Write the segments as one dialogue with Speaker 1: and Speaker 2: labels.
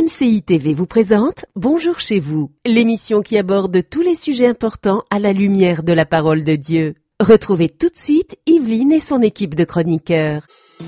Speaker 1: MCI TV vous présente Bonjour chez vous, l'émission qui aborde tous les sujets importants à la lumière de la parole de Dieu. Retrouvez tout de suite Yveline et son équipe de chroniqueurs.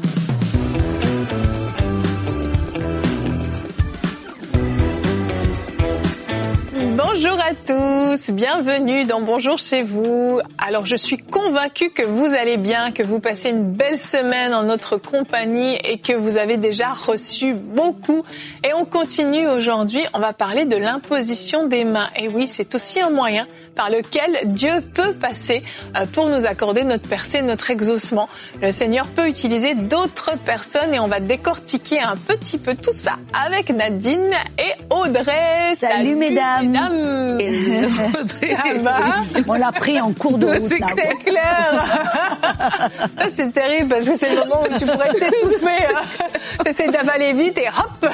Speaker 2: Bonjour à tous, bienvenue dans Bonjour chez vous. Alors je suis convaincue que vous allez bien, que vous passez une belle semaine en notre compagnie et que vous avez déjà reçu beaucoup. Et on continue aujourd'hui, on va parler de l'imposition des mains. Et oui, c'est aussi un moyen par lequel Dieu peut passer pour nous accorder notre percée, notre exaucement. Le Seigneur peut utiliser d'autres personnes et on va décortiquer un petit peu tout ça avec Nadine et Audrey.
Speaker 3: Salut mesdames.
Speaker 2: Audrey.
Speaker 3: On l'a pris en cours de route.
Speaker 2: C'est clair. Ça c'est terrible parce que c'est le moment où tu pourrais t'étouffer. T'essaies d'avaler vite et hop.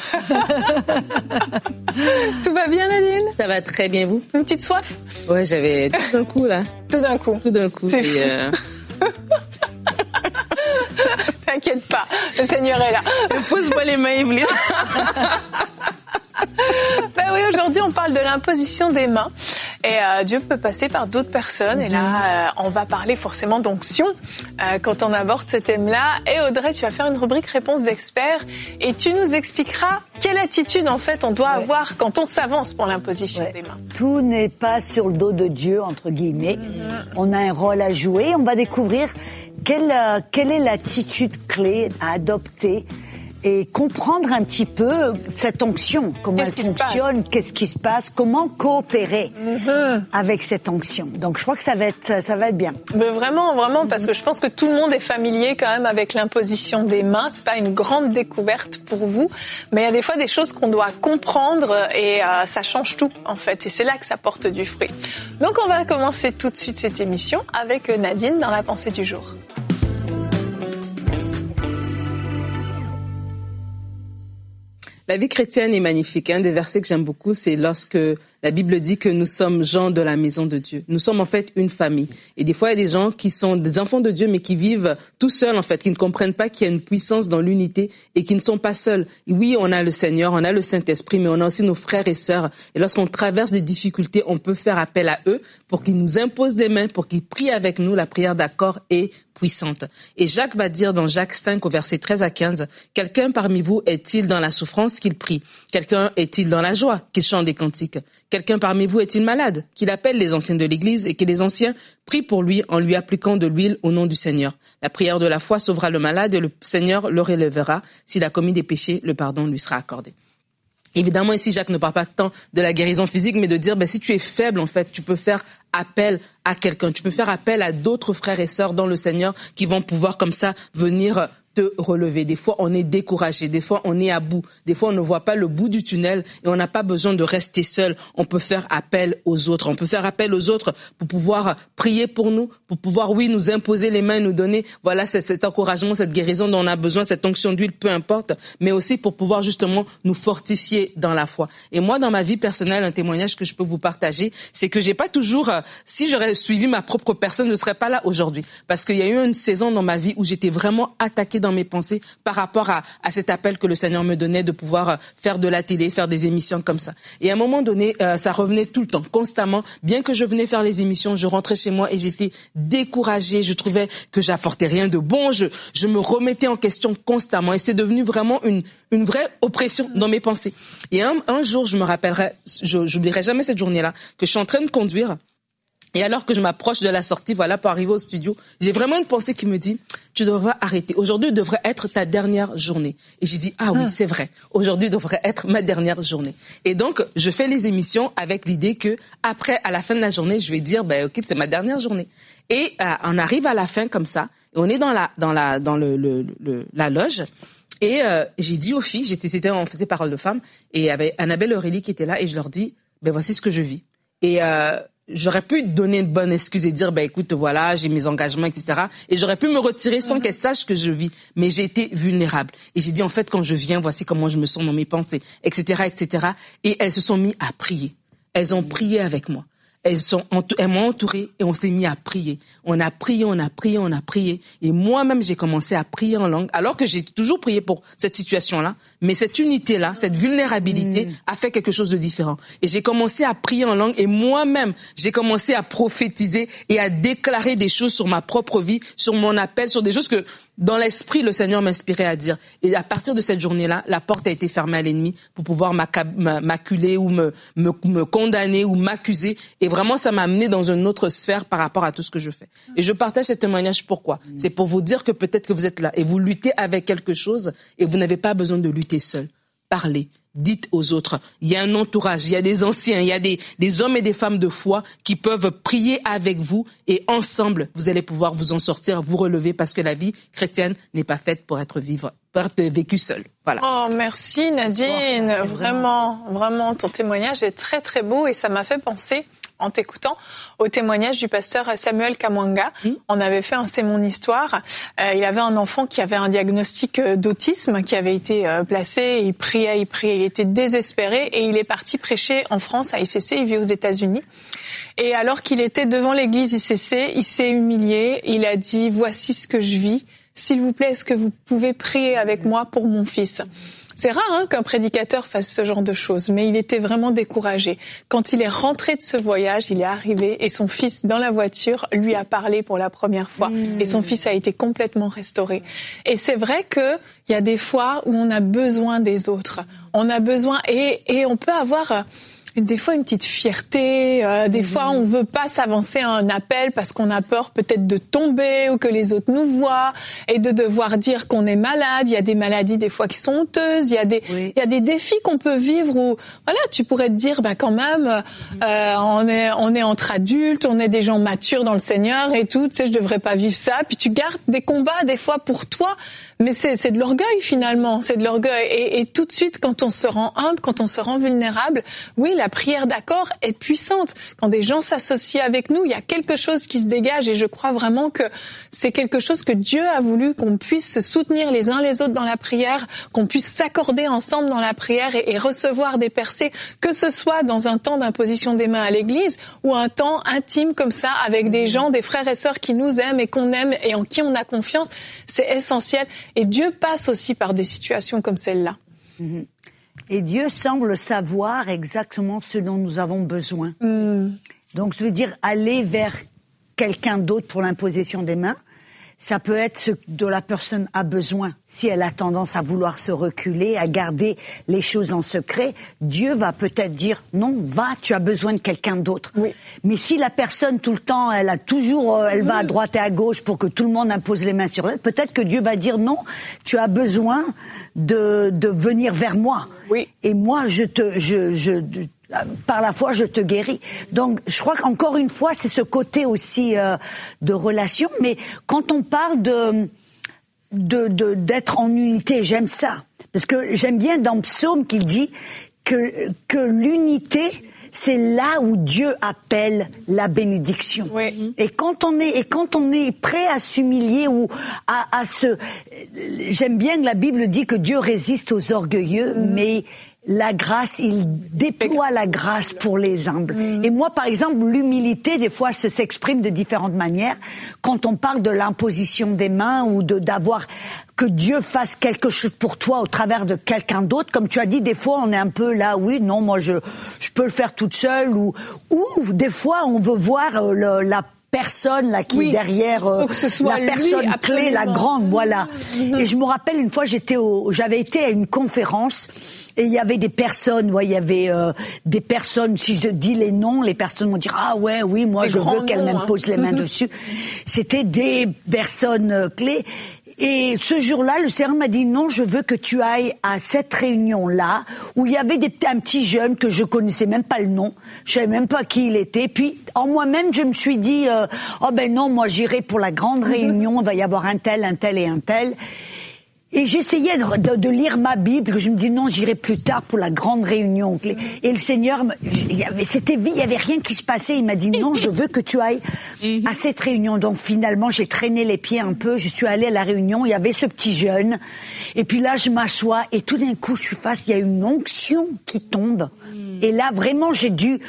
Speaker 2: Tout va bien Nadine?
Speaker 4: Ça va très bien, vous?
Speaker 2: Une petite soif?
Speaker 4: Ouais, j'avais tout d'un coup là.
Speaker 2: Tout d'un coup.
Speaker 4: C'est
Speaker 2: T'inquiète pas, le Seigneur est là.
Speaker 4: Pose-moi les mains, Yveline.
Speaker 2: Ben oui, aujourd'hui on parle de l'imposition des mains et Dieu peut passer par d'autres personnes et là on va parler forcément d'onction quand on aborde ce thème-là. Et Audrey, tu vas faire une rubrique réponse d'experts et tu nous expliqueras quelle attitude en fait on doit avoir quand on s'avance pour l'imposition des mains.
Speaker 3: Tout n'est pas sur le dos de Dieu entre guillemets. On a un rôle à jouer. On va découvrir quelle est l'attitude clé à adopter et comprendre un petit peu cette onction, comment elle fonctionne, qu'est-ce qui se passe, comment coopérer avec cette onction. Donc je crois que ça va être bien.
Speaker 2: Mais vraiment, parce que je pense que tout le monde est familier quand même avec l'imposition des mains. C'est pas une grande découverte pour vous, mais il y a des fois des choses qu'on doit comprendre et ça change tout en fait. Et c'est là que ça porte du fruit. Donc on va commencer tout de suite cette émission avec Nadine dans la pensée du jour.
Speaker 4: La vie chrétienne est magnifique. Un des versets que j'aime beaucoup, c'est lorsque la Bible dit que nous sommes gens de la maison de Dieu. Nous sommes en fait une famille. Et des fois, il y a des gens qui sont des enfants de Dieu, mais qui vivent tout seuls en fait, qui ne comprennent pas qu'il y a une puissance dans l'unité et qui ne sont pas seuls. Et oui, on a le Seigneur, on a le Saint-Esprit, mais on a aussi nos frères et sœurs. Et lorsqu'on traverse des difficultés, on peut faire appel à eux pour qu'ils nous imposent des mains, pour qu'ils prient avec nous. La prière d'accord est puissante. Et Jacques va dire dans Jacques 5 au verset 13 à 15, « Quelqu'un parmi vous est-il dans la souffrance qu'il prie? Quelqu'un est-il dans la joie qu'il chante des cantiques? Quelqu'un parmi vous est-il malade? Qu'il appelle les anciens de l'Église et que les anciens prient pour lui en lui appliquant de l'huile au nom du Seigneur. La prière de la foi sauvera le malade et le Seigneur le relèvera. S'il a commis des péchés, le pardon lui sera accordé. » Évidemment, ici, Jacques ne parle pas tant de la guérison physique, mais de dire, si tu es faible, en fait, tu peux faire appel à quelqu'un. Tu peux faire appel à d'autres frères et sœurs dans le Seigneur qui vont pouvoir, comme ça, venir te relever. Des fois, on est découragé. Des fois, on est à bout. Des fois, on ne voit pas le bout du tunnel et on n'a pas besoin de rester seul. On peut faire appel aux autres. On peut faire appel aux autres pour pouvoir prier pour nous, pour pouvoir, nous imposer les mains, nous donner, cet encouragement, cette guérison dont on a besoin, cette onction d'huile, peu importe, mais aussi pour pouvoir justement nous fortifier dans la foi. Et moi, dans ma vie personnelle, un témoignage que je peux vous partager, c'est que j'ai pas toujours, si j'aurais suivi ma propre personne, je ne serais pas là aujourd'hui. Parce qu'il y a eu une saison dans ma vie où j'étais vraiment attaquée dans mes pensées par rapport à cet appel que le Seigneur me donnait de pouvoir faire de la télé, faire des émissions comme ça. Et à un moment donné, ça revenait tout le temps, constamment. Bien que je venais faire les émissions, je rentrais chez moi et j'étais découragée. Je trouvais que j'apportais rien de bon. Je me remettais en question constamment et c'est devenu vraiment une vraie oppression dans mes pensées. Et un jour, je me rappellerai, j'oublierai jamais cette journée-là, que je suis en train de conduire. Et alors que je m'approche de la sortie, pour arriver au studio, j'ai vraiment une pensée qui me dit, tu devrais arrêter. Aujourd'hui devrait être ta dernière journée. Et j'ai dit, oui, c'est vrai. Aujourd'hui devrait être ma dernière journée. Et donc, je fais les émissions avec l'idée que après, à la fin de la journée, je vais dire, ok, c'est ma dernière journée. Et on arrive à la fin comme ça, et on est dans la loge. Et j'ai dit aux filles, on faisait parole de femmes, et il y avait Annabelle Aurélie qui était là, et je leur dis, voici ce que je vis. Et j'aurais pu donner une bonne excuse et dire, écoute, voilà, j'ai mes engagements, etc. Et j'aurais pu me retirer sans qu'elles sachent que je vis. Mais j'ai été vulnérable. Et j'ai dit, en fait, quand je viens, voici comment je me sens dans mes pensées, etc., etc. Et elles se sont mises à prier. Elles ont prié avec moi. elles m'ont entourée et on s'est mis à prier. On a prié. Et moi-même, j'ai commencé à prier en langue, alors que j'ai toujours prié pour cette situation-là. Mais cette unité-là, cette vulnérabilité a fait quelque chose de différent. Et j'ai commencé à prier en langue et moi-même, j'ai commencé à prophétiser et à déclarer des choses sur ma propre vie, sur mon appel, sur des choses que dans l'esprit, le Seigneur m'inspirait à dire. Et à partir de cette journée-là, la porte a été fermée à l'ennemi pour pouvoir m'acculer ou me condamner ou m'accuser. Et vraiment, ça m'a amené dans une autre sphère par rapport à tout ce que je fais. Et je partage ce témoignage pourquoi? C'est pour vous dire que peut-être que vous êtes là et vous luttez avec quelque chose et vous n'avez pas besoin de lutter seul. Parlez. Dites aux autres, il y a un entourage, il y a des anciens, il y a des hommes et des femmes de foi qui peuvent prier avec vous et ensemble, vous allez pouvoir vous en sortir, vous relever parce que la vie chrétienne n'est pas faite pour être vécue seule. Voilà.
Speaker 2: Oh, merci Nadine. Vraiment, ton témoignage est très très beau et ça m'a fait penser, en t'écoutant, au témoignage du pasteur Samuel Kamwanga. On avait fait un C'est mon histoire. Il avait un enfant qui avait un diagnostic d'autisme qui avait été placé. Il priait. Il était désespéré et il est parti prêcher en France à ICC. Il vit aux États-Unis. Et alors qu'il était devant l'église ICC, il s'est humilié. Il a dit « Voici ce que je vis. S'il vous plaît, est-ce que vous pouvez prier avec moi pour mon fils ?» C'est rare qu'un prédicateur fasse ce genre de choses, mais il était vraiment découragé. Quand il est rentré de ce voyage, il est arrivé et son fils, dans la voiture, lui a parlé pour la première fois. Et son fils a été complètement restauré. Et c'est vrai qu'il y a des fois où on a besoin des autres. On a besoin, et on peut avoir des fois une petite fierté, des fois on veut pas s'avancer à un appel parce qu'on a peur peut-être de tomber ou que les autres nous voient et de devoir dire qu'on est malade. Il y a des maladies des fois qui sont honteuses, il y a des défis qu'on peut vivre où voilà, tu pourrais te dire quand même on est entre adultes, on est des gens matures dans le Seigneur et tout, tu sais, je devrais pas vivre ça, puis tu gardes des combats des fois pour toi, mais c'est de l'orgueil finalement, c'est de l'orgueil et tout de suite quand on se rend humble, quand on se rend vulnérable, oui, la prière d'accord est puissante. Quand des gens s'associent avec nous, il y a quelque chose qui se dégage et je crois vraiment que c'est quelque chose que Dieu a voulu, qu'on puisse se soutenir les uns les autres dans la prière, qu'on puisse s'accorder ensemble dans la prière et recevoir des percées, que ce soit dans un temps d'imposition des mains à l'église ou un temps intime comme ça avec des gens, des frères et sœurs qui nous aiment et qu'on aime et en qui on a confiance. C'est essentiel et Dieu passe aussi par des situations comme celle-là.
Speaker 3: Et Dieu semble savoir exactement ce dont nous avons besoin. Donc, je veux dire, aller vers quelqu'un d'autre pour l'imposition des mains, ça peut être ce dont la personne a besoin. Si elle a tendance à vouloir se reculer, à garder les choses en secret, Dieu va peut-être dire « Non, va, tu as besoin de quelqu'un d'autre. Oui. » Mais si la personne, tout le temps, elle va à droite et à gauche pour que tout le monde impose les mains sur elle, peut-être que Dieu va dire « Non, tu as besoin de venir vers moi. Oui. Et moi, par la foi, je te guéris. » Donc, je crois qu'encore une fois, c'est ce côté aussi de relation. Mais quand on parle d'être en unité, j'aime ça. Parce que j'aime bien dans Psaume qu'il dit que l'unité, c'est là où Dieu appelle la bénédiction. Oui. Et quand on est prêt à s'humilier ou à j'aime bien que la Bible dit que Dieu résiste aux orgueilleux, mais la grâce, il déploie la grâce pour les humbles. Et moi, par exemple, l'humilité, des fois, ça s'exprime de différentes manières. Quand on parle de l'imposition des mains ou d'avoir que Dieu fasse quelque chose pour toi au travers de quelqu'un d'autre, comme tu as dit, des fois, on est un peu là, oui, non, moi, je peux le faire toute seule, ou des fois, on veut voir la personne là qui est derrière la personne clé, la grande, voilà. Et je me rappelle une fois, j'avais été à une conférence et il y avait des personnes, il y avait des personnes, si je dis les noms, les personnes vont dire ah ouais, oui, moi je veux qu'elle m'impose les mains dessus. C'était des personnes clés. Et ce jour-là, le Seigneur m'a dit non, je veux que tu ailles à cette réunion-là où il y avait un petit jeune que je connaissais même pas le nom, je savais même pas qui il était. Puis en moi-même, je me suis dit oh ben non, moi j'irai pour la grande réunion, il va y avoir un tel et un tel. Et j'essayais de lire ma Bible, que je me dis non, j'irai plus tard pour la grande réunion. Et le Seigneur, il y avait rien qui se passait. Il m'a dit non, je veux que tu ailles à cette réunion. Donc finalement, j'ai traîné les pieds un peu. Je suis allée à la réunion. Il y avait ce petit jeune. Et puis là, je m'assois et tout d'un coup, je suis face. Il y a une onction qui tombe. Et là, vraiment, j'ai dû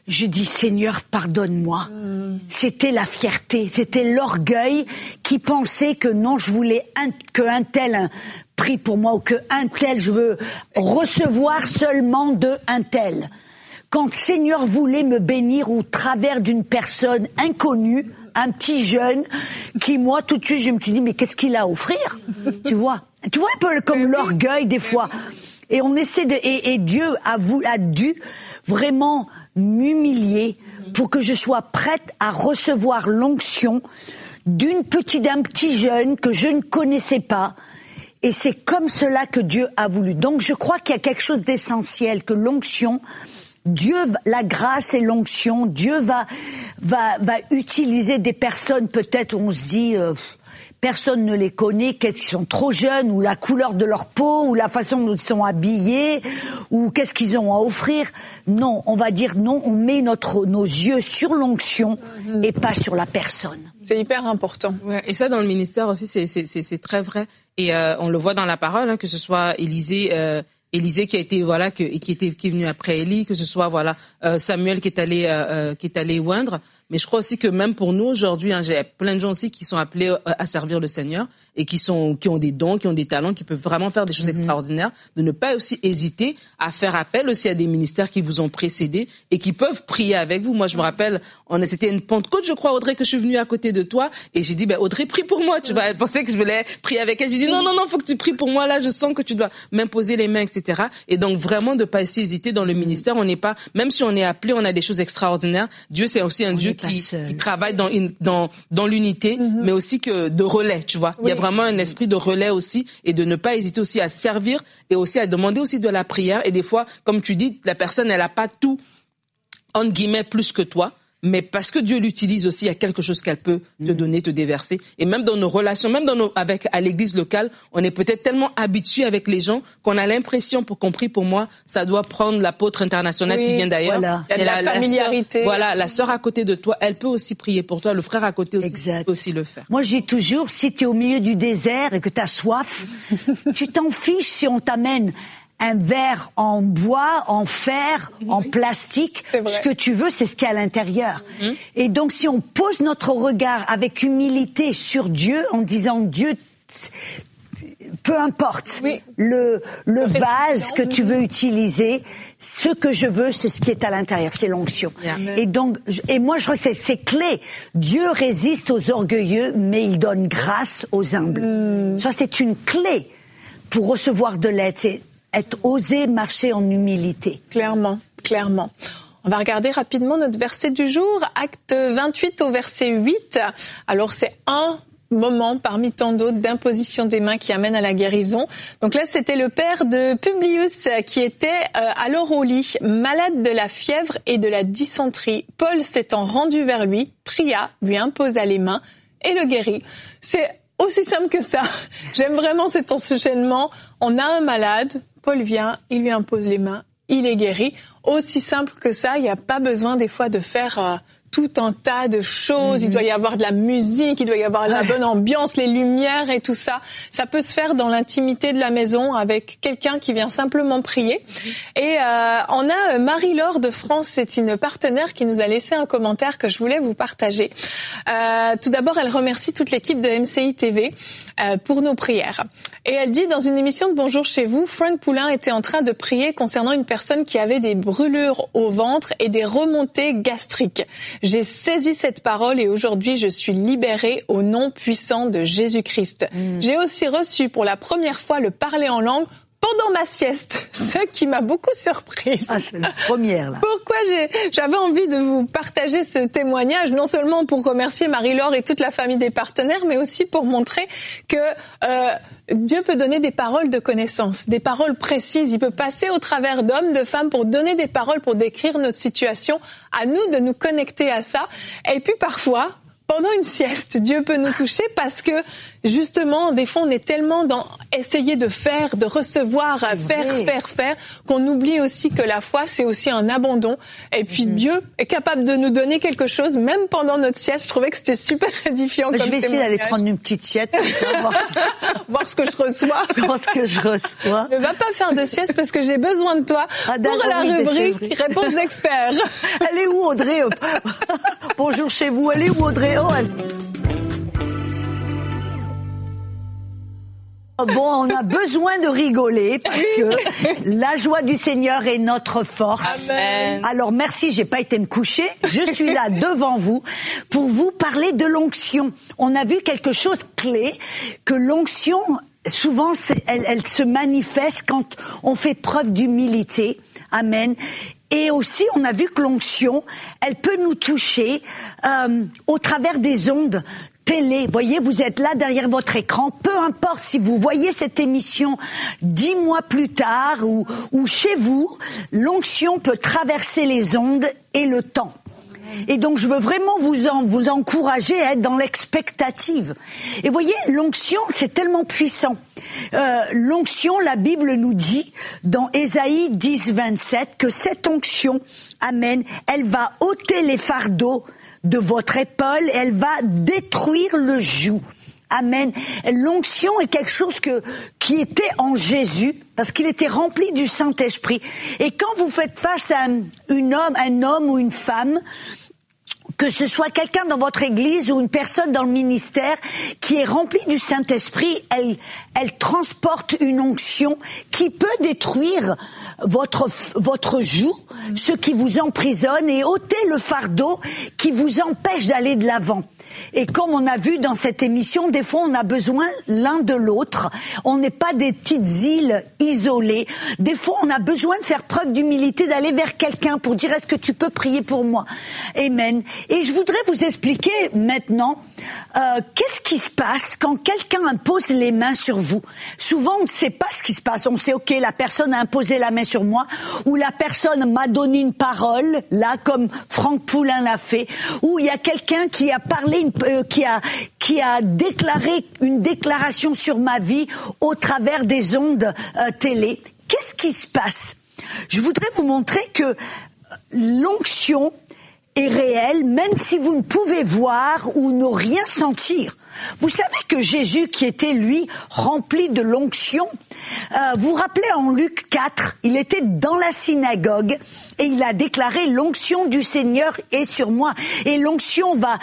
Speaker 3: je dis Seigneur, pardonne-moi. C'était la fierté, c'était l'orgueil qui pensait que non, je voulais qu'un tel prie pour moi ou qu'un tel, je veux recevoir seulement de un tel. Quand Seigneur voulait me bénir au travers d'une personne inconnue, un petit jeune, qui moi tout de suite je me suis dit mais qu'est-ce qu'il a à offrir? Tu vois un peu comme l'orgueil des fois. Et on essaie et Dieu a dû vraiment m'humilier pour que je sois prête à recevoir l'onction d'un petit jeune que je ne connaissais pas. Et c'est comme cela que Dieu a voulu. Donc je crois qu'il y a quelque chose d'essentiel, que l'onction, Dieu, la grâce et l'onction, Dieu va utiliser des personnes peut-être où on se dit personne ne les connaît, qu'est-ce qu'ils sont trop jeunes, ou la couleur de leur peau, ou la façon dont ils sont habillés, ou qu'est-ce qu'ils ont à offrir. Non, on va dire non, on met nos yeux sur l'onction et pas sur la personne.
Speaker 2: C'est hyper important.
Speaker 4: Ouais, et ça, dans le ministère aussi, c'est très vrai. Et on le voit dans la parole, hein, que ce soit Élisée qui a été qui est venu après Élie, que ce soit Samuel qui est allé oindre. Mais je crois aussi que même pour nous aujourd'hui, hein, j'ai plein de gens aussi qui sont appelés à servir le Seigneur et qui ont des dons, qui ont des talents, qui peuvent vraiment faire des choses extraordinaires, de ne pas aussi hésiter à faire appel aussi à des ministères qui vous ont précédés et qui peuvent prier avec vous. Moi, je me rappelle, c'était une Pentecôte, je crois, Audrey, que je suis venue à côté de toi et j'ai dit, Audrey, prie pour moi. Tu vois, elle pensait que je voulais prier avec elle. J'ai dit, non, faut que tu pries pour moi. Là, je sens que tu dois m'imposer les mains, etc. Et donc, vraiment, de pas hésiter dans le ministère. On n'est pas, même si on est appelé, on a des choses extraordinaires. Dieu, c'est aussi un Dieu qui travaille dans l'unité, mais aussi que de relais, tu vois. Oui. Il y a vraiment un esprit de relais aussi et de ne pas hésiter aussi à servir et aussi à demander aussi de la prière. Et des fois, comme tu dis, la personne, elle a pas tout, entre guillemets, plus que toi. Mais parce que Dieu l'utilise aussi, il y a quelque chose qu'elle peut te donner, te déverser. Et même dans nos relations, même à l'église locale, on est peut-être tellement habitué avec les gens qu'on a l'impression, pour qu'on prie pour moi, ça doit prendre l'apôtre international qui vient d'ailleurs.
Speaker 2: Voilà. Il y a de la familiarité.
Speaker 4: La sœur à côté de toi, elle peut aussi prier pour toi. Le frère à côté aussi peut aussi le faire.
Speaker 3: Moi, je dis toujours, si tu es au milieu du désert et que tu as soif, tu t'en fiches si on t'amène un verre en bois, en fer, en plastique. Ce que tu veux, c'est ce qu'il y a à l'intérieur. Et donc, si on pose notre regard avec humilité sur Dieu, en disant Dieu, peu importe le vase que tu veux utiliser, ce que je veux, c'est ce qui est à l'intérieur, c'est l'onction. Et donc, moi, je crois que c'est clé. Dieu résiste aux orgueilleux, mais il donne grâce aux humbles. Ça, c'est une clé pour recevoir de l'aide. C'est oser marcher en humilité.
Speaker 2: Clairement. On va regarder rapidement notre verset du jour, Acte 28 au verset 8. Alors c'est un moment parmi tant d'autres d'imposition des mains qui amène à la guérison. Donc là, c'était le père de Publius qui était alors au lit, malade de la fièvre et de la dysenterie. Paul s'étant rendu vers lui, pria, lui imposa les mains et le guérit. C'est aussi simple que ça. J'aime vraiment cet enchaînement. On a un malade, Paul vient, il lui impose les mains, il est guéri. Aussi simple que ça, il n'y a pas besoin des fois de faire tout un tas de choses. Il doit y avoir de la musique, il doit y avoir la bonne ambiance, les lumières et tout ça. Ça peut se faire dans l'intimité de la maison avec quelqu'un qui vient simplement prier. Et on a Marie-Laure de France, c'est une partenaire qui nous a laissé un commentaire que je voulais vous partager. Tout d'abord, elle remercie toute l'équipe de MCI TV pour nos prières. Et elle dit, dans une émission de Bonjour chez vous, Frank Poulain était en train de prier concernant une personne qui avait des brûlures au ventre et des remontées gastriques. J'ai saisi cette parole et aujourd'hui je suis libérée au nom puissant de Jésus-Christ. J'ai aussi reçu pour la première fois le parler en langue pendant ma sieste, ce qui m'a beaucoup surprise.
Speaker 3: Ah, c'est la première, là.
Speaker 2: Pourquoi j'avais envie de vous partager ce témoignage, non seulement pour remercier Marie-Laure et toute la famille des partenaires, mais aussi pour montrer que Dieu peut donner des paroles de connaissance, des paroles précises. Il peut passer au travers d'hommes, de femmes pour donner des paroles, pour décrire notre situation. À nous de nous connecter à ça. Et puis parfois, pendant une sieste, Dieu peut nous toucher parce que justement, des fois, on est tellement dans essayer de faire, de recevoir, faire, qu'on oublie aussi que la foi, c'est aussi un abandon. Et puis, Dieu est capable de nous donner quelque chose, même pendant notre sieste. Je trouvais que c'était super édifiant comme témoignage.
Speaker 3: Je vais essayer d'aller prendre une petite sieste.
Speaker 2: voir ce que je reçois.
Speaker 3: Voir ce que je reçois.
Speaker 2: Ne va pas faire de sieste parce que j'ai besoin de toi pour la rubrique Réponse d'experts.
Speaker 3: Elle est où, Audrey? Bonjour chez vous. Elle est où, Audrey? Bon, on a besoin de rigoler parce que la joie du Seigneur est notre force.
Speaker 2: Amen.
Speaker 3: Alors merci, j'ai pas été me coucher. Je suis là devant vous pour vous parler de l'onction. On a vu quelque chose de clé, que l'onction, souvent, elle se manifeste quand on fait preuve d'humilité. Amen. Et aussi, on a vu que l'onction, elle peut nous toucher au travers des ondes télé. Voyez, vous êtes là derrière votre écran. Peu importe si vous voyez cette émission 10 mois plus tard ou chez vous, l'onction peut traverser les ondes et le temps. Et donc, je veux vraiment vous encourager à être dans l'expectative. Et voyez, l'onction, c'est tellement puissant. L'onction, la Bible nous dit, dans Ésaïe 10, 27, que cette onction, amen, elle va ôter les fardeaux de votre épaule, elle va détruire le joug. Amen. L'onction est quelque chose qui était en Jésus, parce qu'il était rempli du Saint-Esprit. Et quand vous faites face à un homme ou une femme, que ce soit quelqu'un dans votre église ou une personne dans le ministère qui est remplie du Saint-Esprit, elle transporte une onction qui peut détruire votre joug, ce qui vous emprisonne, et ôter le fardeau qui vous empêche d'aller de l'avant. Et comme on a vu dans cette émission, des fois on a besoin l'un de l'autre. On n'est pas des petites îles isolées. Des fois on a besoin de faire preuve d'humilité, d'aller vers quelqu'un pour dire: est-ce que tu peux prier pour moi? Amen. Et je voudrais vous expliquer maintenant qu'est-ce qui se passe quand quelqu'un impose les mains sur vous. Souvent on ne sait pas ce qui se passe. On sait, ok, la personne a imposé la main sur moi, ou la personne m'a donné une parole, là comme Franck Poulain l'a fait, ou il y a quelqu'un qui a parlé, qui a déclaré une déclaration sur ma vie au travers des ondes télé. Qu'est-ce qui se passe? Je voudrais vous montrer que l'onction est réelle, même si vous ne pouvez voir ou ne rien sentir. Vous savez que Jésus, qui était, lui, rempli de l'onction, vous vous rappelez en Luc 4, il était dans la synagogue et il a déclaré: l'onction du Seigneur est sur moi. Et l'onction va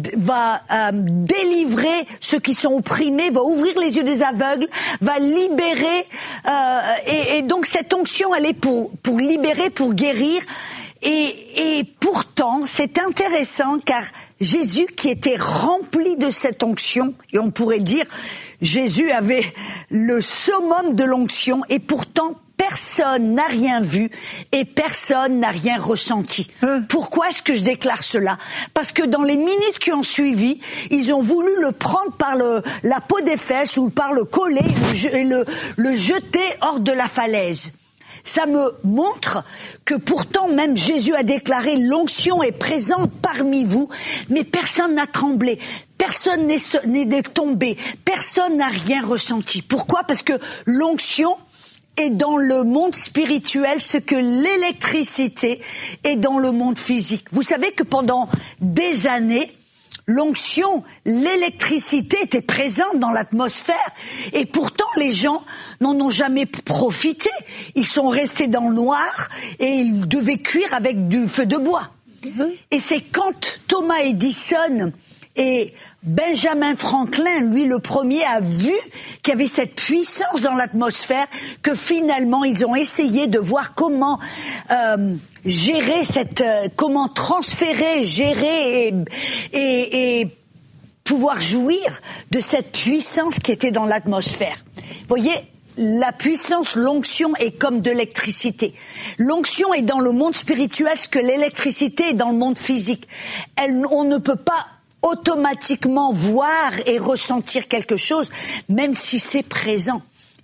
Speaker 3: délivrer ceux qui sont opprimés, va ouvrir les yeux des aveugles, va libérer. Et donc cette onction, elle est pour libérer, pour guérir. Et pourtant, c'est intéressant car Jésus, qui était rempli de cette onction, et on pourrait dire Jésus avait le summum de l'onction, et pourtant personne n'a rien vu et personne n'a rien ressenti. Pourquoi est-ce que je déclare cela? Parce que dans les minutes qui ont suivi, ils ont voulu le prendre par la peau des fesses ou par le collet et le jeter hors de la falaise. Ça me montre que pourtant même Jésus a déclaré: l'onction est présente parmi vous, mais personne n'a tremblé, personne n'est tombé, personne n'a rien ressenti. Pourquoi? Parce que l'onction est dans le monde spirituel ce que l'électricité est dans le monde physique. Vous savez que pendant des années, l'onction, l'électricité était présente dans l'atmosphère, et pourtant les gens n'en ont jamais profité. Ils sont restés dans le noir et ils devaient cuire avec du feu de bois. Et c'est quand Thomas Edison et Benjamin Franklin, lui le premier, a vu qu'il y avait cette puissance dans l'atmosphère que finalement ils ont essayé de voir comment gérer comment transférer, gérer et pouvoir jouir de cette puissance qui était dans l'atmosphère. Vous voyez, la puissance, l'onction est comme de l'électricité. L'onction est dans le monde spirituel ce que l'électricité est dans le monde physique. On ne peut pas automatiquement voir et ressentir quelque chose, même si c'est présent.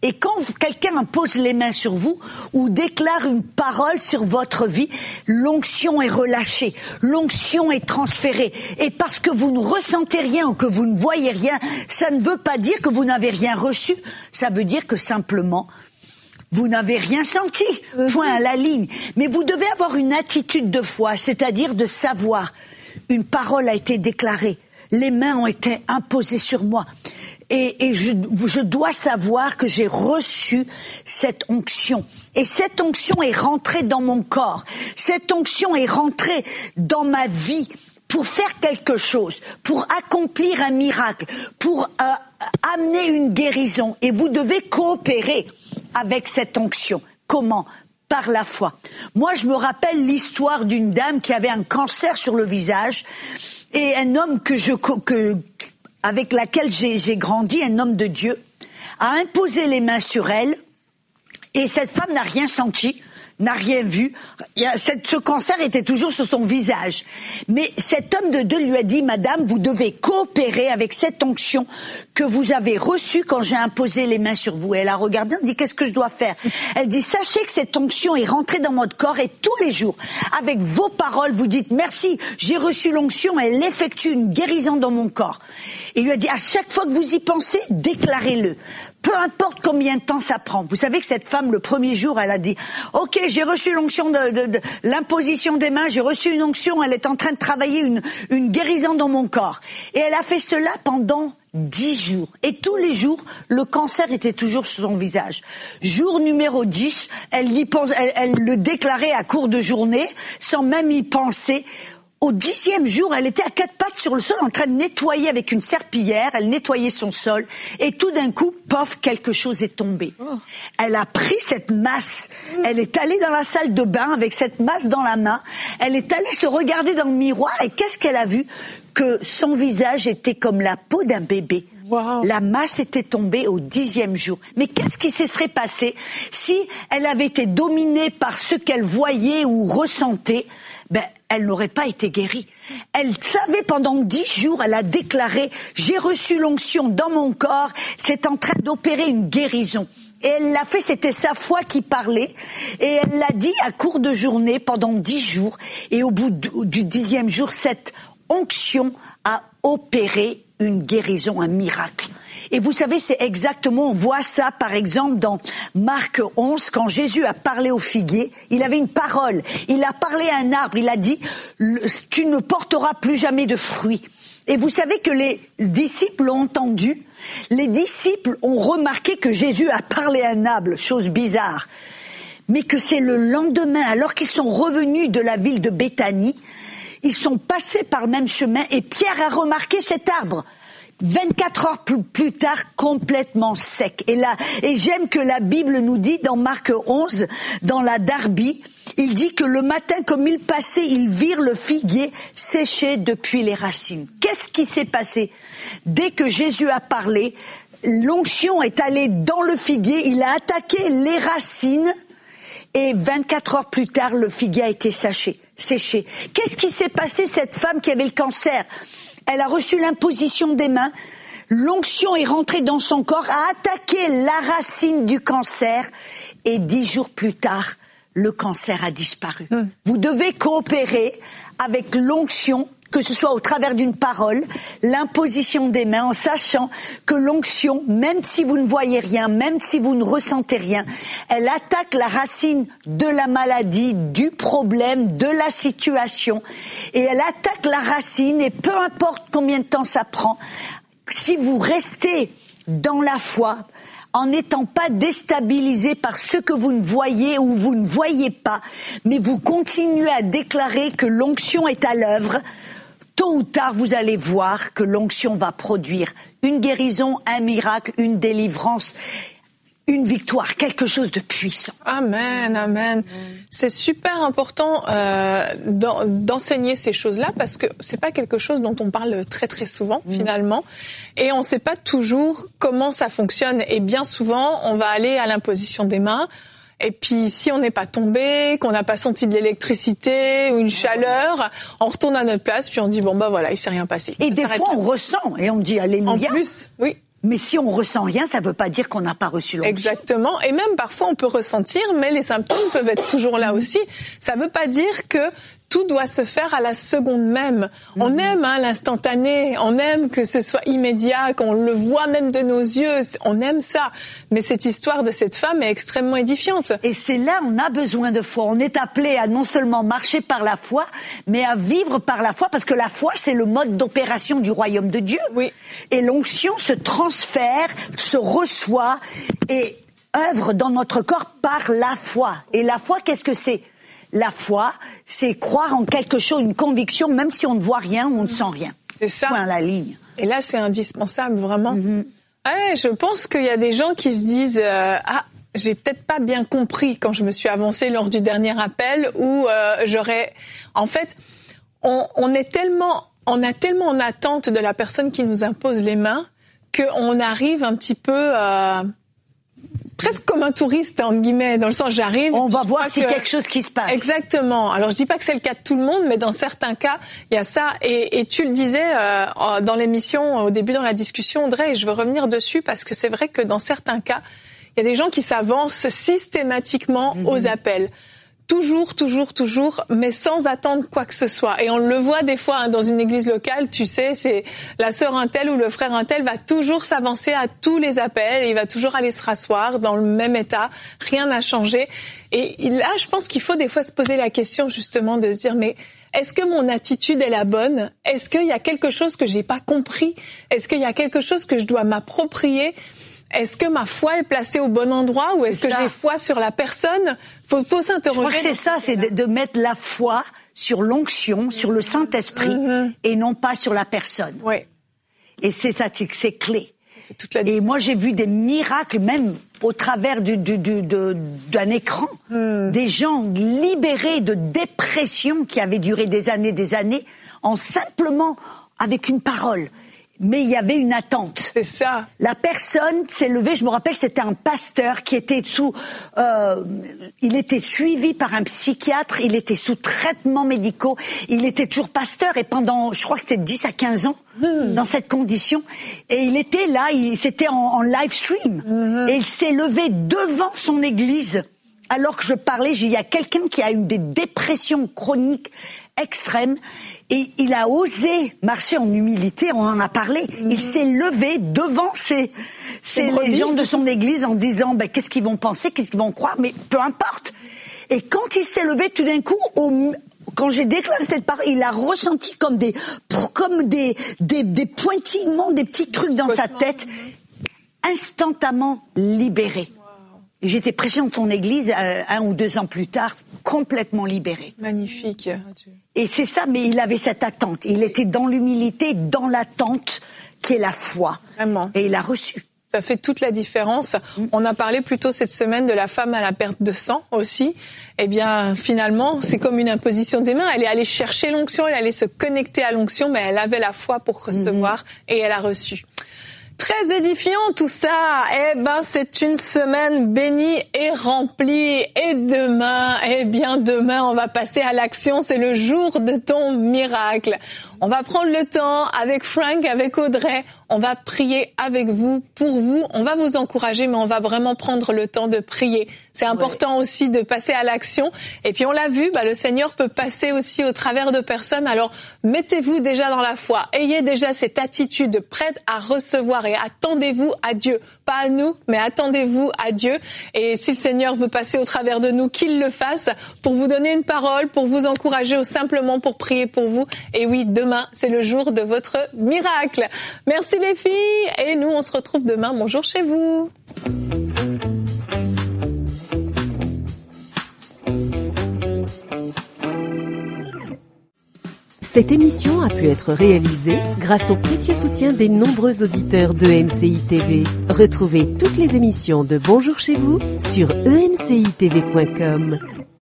Speaker 3: Et quand quelqu'un impose les mains sur vous ou déclare une parole sur votre vie, l'onction est relâchée, l'onction est transférée. Et parce que vous ne ressentez rien ou que vous ne voyez rien, ça ne veut pas dire que vous n'avez rien reçu. Ça veut dire que simplement, vous n'avez rien senti. Point à la ligne. Mais vous devez avoir une attitude de foi, c'est-à-dire de savoir, une parole a été déclarée, les mains ont été imposées sur moi. Et je dois savoir que j'ai reçu cette onction. Et cette onction est rentrée dans mon corps. Cette onction est rentrée dans ma vie pour faire quelque chose, pour accomplir un miracle, pour amener une guérison. Et vous devez coopérer avec cette onction. Comment ? Par la foi. Moi, je me rappelle l'histoire d'une dame qui avait un cancer sur le visage et un homme avec laquelle j'ai grandi, un homme de Dieu, a imposé les mains sur elle et cette femme n'a rien senti, n'a rien vu. Ce cancer était toujours sur son visage. Mais cet homme de Dieu lui a dit, madame, vous devez coopérer avec cette onction que vous avez reçue quand j'ai imposé les mains sur vous. Et elle a regardé, elle dit, qu'est-ce que je dois faire? Elle dit, sachez que cette onction est rentrée dans votre corps et tous les jours, avec vos paroles, vous dites, merci, j'ai reçu l'onction, elle effectue une guérison dans mon corps. Et il lui a dit, à chaque fois que vous y pensez, déclarez-le. Peu importe combien de temps ça prend. Vous savez que cette femme, le premier jour, elle a dit, ok, j'ai reçu l'onction de l'imposition des mains, j'ai reçu une onction, elle est en train de travailler une guérison dans mon corps. Et elle a fait cela pendant 10 jours. Et tous les jours, le cancer était toujours sur son visage. Jour numéro 10, elle le déclarait à court de journée, sans même y penser. Au 10e jour, elle était à 4 pattes sur le sol en train de nettoyer avec une serpillière, elle nettoyait son sol, et tout d'un coup, pof, quelque chose est tombé. Elle a pris cette masse, elle est allée dans la salle de bain avec cette masse dans la main, elle est allée se regarder dans le miroir, et qu'est-ce qu'elle a vu? Que son visage était comme la peau d'un bébé. Wow. La masse était tombée au 10e jour. Mais qu'est-ce qui se serait passé si elle avait été dominée par ce qu'elle voyait ou ressentait? Elle n'aurait pas été guérie. Elle savait pendant 10 jours, elle a déclaré, j'ai reçu l'onction dans mon corps, c'est en train d'opérer une guérison. Et elle l'a fait, c'était sa foi qui parlait, et elle l'a dit à court de journée pendant 10 jours, et au bout du 10e jour, cette onction a opéré une guérison, un miracle. Et vous savez, c'est exactement, on voit ça par exemple dans Marc 11, quand Jésus a parlé au figuier, il avait une parole, il a parlé à un arbre, il a dit, tu ne porteras plus jamais de fruits. Et vous savez que les disciples l'ont entendu, les disciples ont remarqué que Jésus a parlé à un arbre, chose bizarre, mais que c'est le lendemain, alors qu'ils sont revenus de la ville de Béthanie, ils sont passés par le même chemin et Pierre a remarqué cet arbre. 24 heures plus tard, complètement sec. Et j'aime que la Bible nous dit, dans Marc 11, dans la Darby, il dit que le matin, comme ils passaient, ils virent le figuier séché depuis les racines. Qu'est-ce qui s'est passé? Dès que Jésus a parlé, l'onction est allée dans le figuier, il a attaqué les racines, et 24 heures plus tard, le figuier a été séché. Qu'est-ce qui s'est passé? Cette femme qui avait le cancer, elle a reçu l'imposition des mains, l'onction est rentrée dans son corps, a attaqué la racine du cancer, et 10 jours plus tard, le cancer a disparu. Vous devez coopérer avec l'onction, que ce soit au travers d'une parole, l'imposition des mains, en sachant que l'onction, même si vous ne voyez rien, même si vous ne ressentez rien, elle attaque la racine de la maladie, du problème, de la situation, et elle attaque la racine, et peu importe combien de temps ça prend, si vous restez dans la foi, en n'étant pas déstabilisé par ce que vous ne voyez ou vous ne voyez pas, mais vous continuez à déclarer que l'onction est à l'œuvre, tôt ou tard, vous allez voir que l'onction va produire une guérison, un miracle, une délivrance, une victoire, quelque chose de puissant.
Speaker 2: Amen, amen. C'est super important d'enseigner ces choses-là parce que c'est pas quelque chose dont on parle très très souvent finalement, et on sait pas toujours comment ça fonctionne. Et bien souvent, on va aller à l'imposition des mains. Et puis, si on n'est pas tombé, qu'on n'a pas senti de l'électricité ou une chaleur, on retourne à notre place, puis on dit, bon, voilà, il s'est rien passé.
Speaker 3: Et des fois, on ressent, et on dit, alléluia.
Speaker 2: En plus, oui.
Speaker 3: Mais si on ressent rien, ça veut pas dire qu'on n'a pas reçu l'onction.
Speaker 2: Exactement. Et même parfois on peut ressentir, mais les symptômes peuvent être toujours là aussi. Ça veut pas dire que tout doit se faire à la seconde même. On aime l'instantané, on aime que ce soit immédiat, qu'on le voit même de nos yeux, on aime ça. Mais cette histoire de cette femme est extrêmement édifiante.
Speaker 3: Et c'est là on a besoin de foi. On est appelé à non seulement marcher par la foi, mais à vivre par la foi, parce que la foi, c'est le mode d'opération du royaume de Dieu.
Speaker 2: Oui.
Speaker 3: Et l'onction se transfère, se reçoit et œuvre dans notre corps par la foi. Et la foi, qu'est-ce que c'est ? La foi, c'est croire en quelque chose, une conviction, même si on ne voit rien ou on ne sent rien.
Speaker 2: C'est ça.
Speaker 3: Point à la ligne.
Speaker 2: Et là, c'est indispensable, vraiment. Ouais, je pense qu'il y a des gens qui se disent j'ai peut-être pas bien compris quand je me suis avancée lors du dernier appel, ou j'aurais... En fait, on a tellement en attente de la personne qui nous impose les mains qu'on arrive un petit peu... presque comme un touriste, entre guillemets, dans le sens j'arrive...
Speaker 3: On va voir s'il y a quelque chose qui se passe.
Speaker 2: Exactement. Alors je dis pas que c'est le cas de tout le monde, mais dans certains cas, il y a ça. Et tu le disais dans l'émission, au début dans la discussion, Audrey, et je veux revenir dessus parce que c'est vrai que dans certains cas, il y a des gens qui s'avancent systématiquement aux appels. Toujours, mais sans attendre quoi que ce soit. Et on le voit des fois dans une église locale, tu sais, c'est la sœur un tel ou le frère un tel va toujours s'avancer à tous les appels et il va toujours aller se rasseoir dans le même état, rien n'a changé. Et là, je pense qu'il faut des fois se poser la question justement de se dire, mais est-ce que mon attitude est la bonne ? Est-ce qu'il y a quelque chose que j'ai pas compris ? Est-ce qu'il y a quelque chose que je dois m'approprier ? Est-ce que ma foi est placée au bon endroit ou est-ce que j'ai foi sur la personne ? Faut s'interroger.
Speaker 3: Je crois que c'est ça, c'est de mettre la foi sur l'onction, sur le Saint-Esprit et non pas sur la personne.
Speaker 2: Oui.
Speaker 3: Et c'est ça, c'est clé.
Speaker 2: Et
Speaker 3: moi, j'ai vu des miracles, même au travers d'un écran, des gens libérés de dépression qui avaient duré des années, en simplement avec une parole. Mais il y avait une attente.
Speaker 2: C'est ça.
Speaker 3: La personne s'est levée, je me rappelle, c'était un pasteur qui était il était suivi par un psychiatre, il était sous traitements médicaux, il était toujours pasteur et pendant, je crois que c'était 10 à 15 ans, dans cette condition. Et il était là, c'était en live stream. Et il s'est levé devant son église. Alors que je parlais, il y a quelqu'un qui a eu des dépressions chroniques extrêmes. Et il a osé marcher en humilité, on en a parlé. Il s'est levé devant les gens de son église en disant qu'est-ce qu'ils vont penser, qu'est-ce qu'ils vont croire, mais peu importe. Et quand il s'est levé, tout d'un coup, quand j'ai déclaré cette parole, il a ressenti comme des pointillements, des petits trucs dans sa tête, instantanément libéré. Et j'étais prêchée dans son église 1 ou 2 ans plus tard, complètement libéré.
Speaker 2: Magnifique.
Speaker 3: Et c'est ça, mais il avait cette attente. Il était dans l'humilité, dans l'attente, qui est la foi.
Speaker 2: Vraiment.
Speaker 3: Et il a reçu.
Speaker 2: Ça fait toute la différence. On a parlé plus tôt cette semaine de la femme à la perte de sang aussi. Eh bien, finalement, c'est comme une imposition des mains. Elle est allée chercher l'onction, elle allait se connecter à l'onction, mais elle avait la foi pour recevoir et elle a reçu. Très édifiant tout ça. Eh ben, c'est une semaine bénie et remplie. Et demain, demain, on va passer à l'action. C'est le jour de ton miracle. On va prendre le temps avec Frank, avec Audrey. On va prier avec vous, pour vous. On va vous encourager, mais on va vraiment prendre le temps de prier. C'est important aussi de passer à l'action. Et puis, on l'a vu, le Seigneur peut passer aussi au travers de personnes. Alors, mettez-vous déjà dans la foi. Ayez déjà cette attitude prête à recevoir et attendez-vous à Dieu. Pas à nous, mais attendez-vous à Dieu. Et si le Seigneur veut passer au travers de nous, qu'il le fasse pour vous donner une parole, pour vous encourager ou simplement pour prier pour vous. Et oui, demain, c'est le jour de votre miracle. Merci les filles. Et nous, on se retrouve demain. Bonjour chez vous.
Speaker 1: Cette émission a pu être réalisée grâce au précieux soutien des nombreux auditeurs de MCI TV. Retrouvez toutes les émissions de Bonjour chez vous sur emcitv.com.